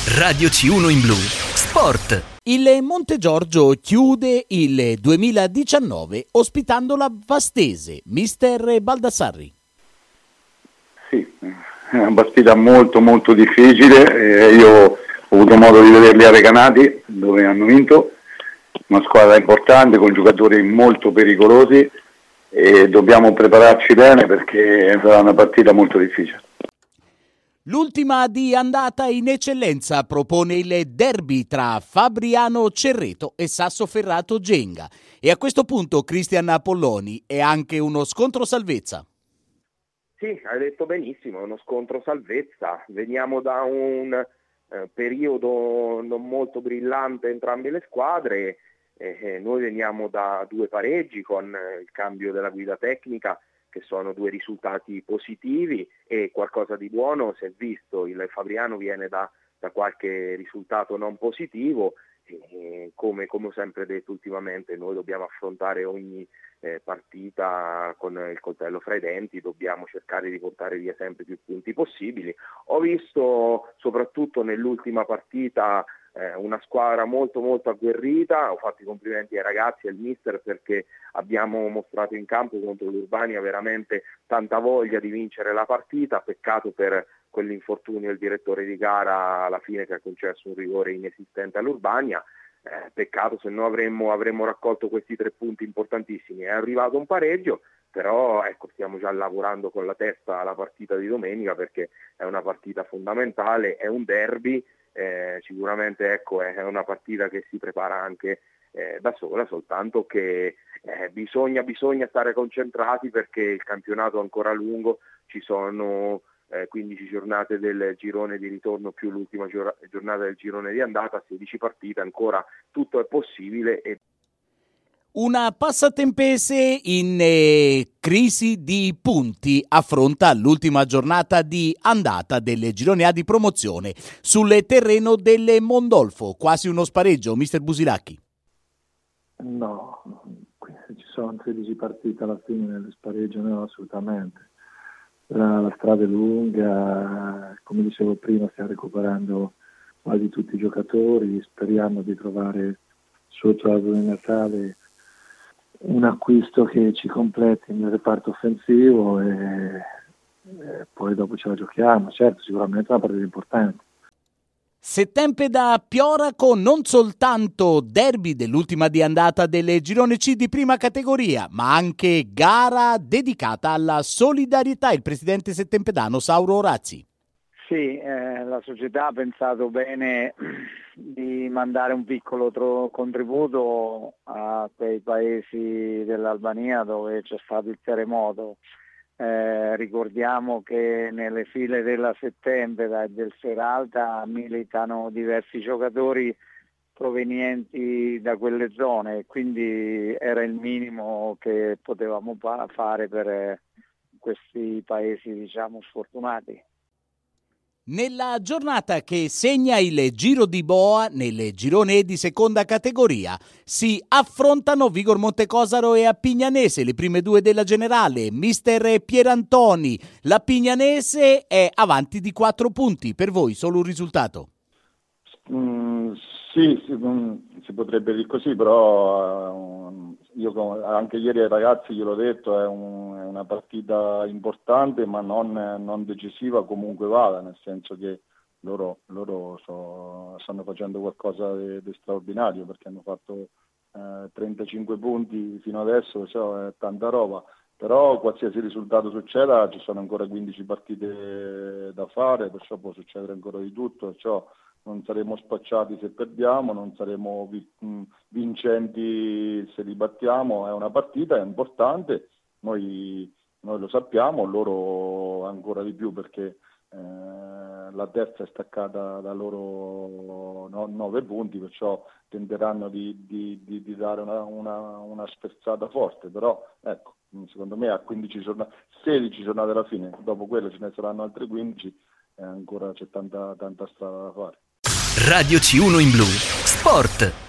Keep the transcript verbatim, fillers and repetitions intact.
Radio C uno in Blu Sport. Il Montegiorgio chiude il duemiladiciannove ospitando la Vastese. Mister Baldassarri. Sì, è una partita molto molto difficile. Eh, io ho avuto modo di vederli a Recanati, dove hanno vinto, una squadra importante con giocatori molto pericolosi e dobbiamo prepararci bene perché sarà una partita molto difficile. L'ultima di andata in eccellenza propone il derby tra Fabriano Cerreto e Sassoferrato Genga. E a questo punto Cristian Apolloni è anche uno scontro salvezza. Sì, hai detto benissimo, è uno scontro salvezza. Veniamo da un eh, periodo non molto brillante entrambe le squadre. Eh, noi veniamo da due pareggi con eh, il cambio della guida tecnica, che sono due risultati positivi, e qualcosa di buono si è visto. Il Fabriano viene da, da qualche risultato non positivo e come, come ho sempre detto ultimamente, noi dobbiamo affrontare ogni eh, partita con il coltello fra i denti, dobbiamo cercare di portare via sempre più punti possibili. Ho visto soprattutto nell'ultima partita Eh, una squadra molto molto agguerrita. Ho fatto i complimenti ai ragazzi e al mister perché abbiamo mostrato in campo contro l'Urbania veramente tanta voglia di vincere la partita. Peccato per quell'infortunio del direttore di gara alla fine, che ha concesso un rigore inesistente all'Urbania. Eh, peccato, se no avremmo, avremmo raccolto questi tre punti importantissimi. È arrivato un pareggio, però ecco, stiamo già lavorando con la testa alla partita di domenica, perché è una partita fondamentale, è un derby. Eh, sicuramente ecco, è una partita che si prepara anche eh, da sola, soltanto che eh, bisogna, bisogna stare concentrati perché il campionato è ancora lungo, ci sono eh, quindici giornate del girone di ritorno più l'ultima giornata del girone di andata, sedici partite, ancora tutto è possibile. E una Passatempese in eh, crisi di punti affronta l'ultima giornata di andata del girone A di promozione sul terreno del Mondolfo. Quasi uno spareggio, mister Busilacchi. No, ci sono tredici partite alla fine, lo spareggio no, assolutamente. La, la strada è lunga, come dicevo prima stiamo recuperando quasi tutti i giocatori, speriamo di trovare sotto l'albero di Natale un acquisto che ci completi nel reparto offensivo e, e poi dopo ce la giochiamo. Certo, sicuramente è una partita importante. Settembre da Pioraco, non soltanto derby dell'ultima di andata del girone C di prima categoria, ma anche gara dedicata alla solidarietà. Il presidente settempedano Sauro Orazzi. Sì, eh, la società ha pensato bene di mandare un piccolo tro- contributo a quei paesi dell'Albania dove c'è stato il terremoto. Eh, ricordiamo che nelle file della Settembre e del Seralta militano diversi giocatori provenienti da quelle zone, quindi era il minimo che potevamo pa- fare per eh, questi paesi, diciamo, sfortunati. Nella giornata che segna il Giro di Boa, nel girone E di seconda categoria, si affrontano Vigor Montecosaro e Appignanese, le prime due della generale. Mister Pierantoni, l'Appignanese è avanti di quattro punti, per voi solo un risultato? Mm, sì, si, si potrebbe dire così, però uh, io anche ieri ai ragazzi gliel'ho detto, è, un, è una partita importante ma non, non decisiva comunque vada, nel senso che loro, loro so, stanno facendo qualcosa di straordinario, perché hanno fatto eh, trentacinque punti fino adesso, cioè, è tanta roba. Però qualsiasi risultato succeda ci sono ancora quindici partite da fare, perciò può succedere ancora di tutto, perciò non saremo spacciati se perdiamo, non saremo vincenti se li battiamo. È una partita, è importante, noi, noi lo sappiamo, loro ancora di più, perché eh, la terza è staccata da loro no, nove punti, perciò tenteranno di, di, di, di dare una, una, una spezzata forte, però ecco, secondo me a quindici giornate, sedici giornate alla fine, dopo quelle ce ne saranno altre quindici, e ancora c'è tanta, tanta strada da fare. Radio C uno in Blu Sport.